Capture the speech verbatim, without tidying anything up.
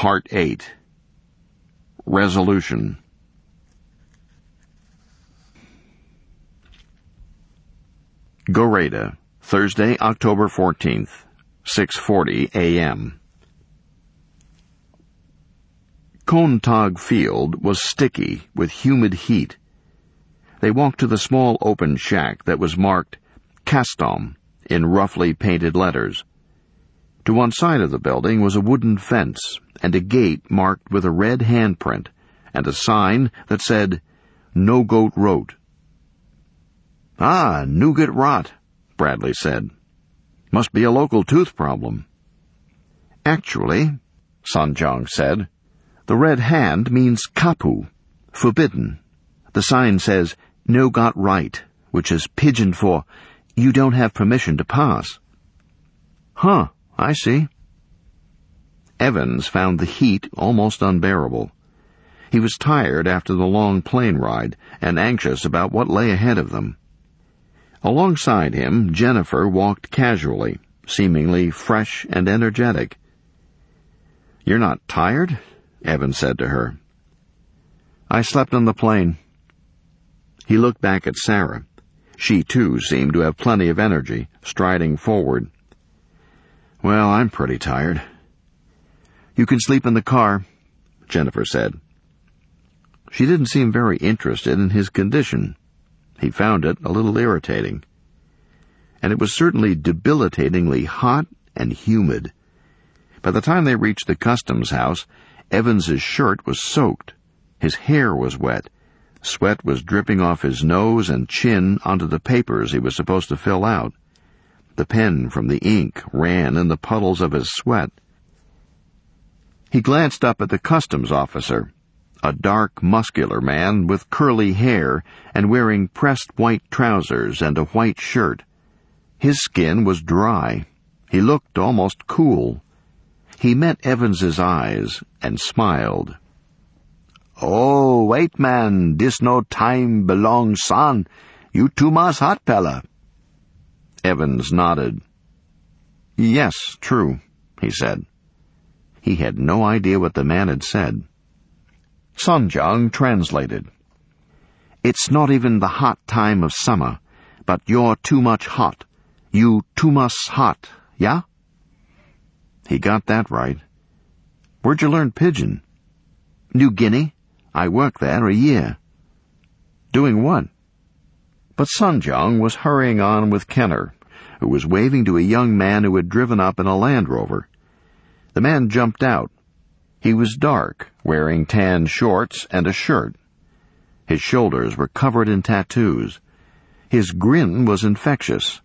Part eight. Resolution. Goreda, Thursday, October fourteenth, six forty a m Kontag Field was sticky with humid heat. They walked to the small open shack that was marked Castom in roughly painted letters. To one side of the building was a wooden fence and a gate marked with a red handprint and a sign that said, "No Goat Road." "Ah, nougat rot," Bradley said. "Must be a local tooth problem." "Actually," Sanjang said, "the red hand means kapu, forbidden. The sign says, no got right, which is pidgin for, you don't have permission to pass." "Huh, I see." Evans found the heat almost unbearable. He was tired after the long plane ride and anxious about what lay ahead of them. Alongside him, Jennifer walked casually, seemingly fresh and energetic. "You're not tired?" Evans said to her. "I slept on the plane." He looked back at Sarah. She, too, seemed to have plenty of energy, striding forward. "Well, I'm pretty tired." "You can sleep in the car," Jennifer said. She didn't seem very interested in his condition. He found it a little irritating. And it was certainly debilitatingly hot and humid. By the time they reached the customs house, Evans's shirt was soaked. His hair was wet. Sweat was dripping off his nose and chin onto the papers he was supposed to fill out. The pen from the ink ran in the puddles of his sweat. He glanced up at the customs officer, a dark, muscular man with curly hair and wearing pressed white trousers and a white shirt. His skin was dry. He looked almost cool. He met Evans's eyes and smiled. "Oh, wait, man, this no time belong, son. You too much hot fella." Evans nodded. "Yes, true," he said. He had no idea what the man had said. Sanjang translated. "It's not even the hot time of summer, but you're too much hot. You too much hot, yeah?" He got that right. "Where'd you learn pidgin?" "New Guinea. I worked there a year." "Doing what?" But Sanjang was hurrying on with Kenner, who was waving to a young man who had driven up in a Land Rover. The man jumped out. He was dark, wearing tan shorts and a shirt. His shoulders were covered in tattoos. His grin was infectious.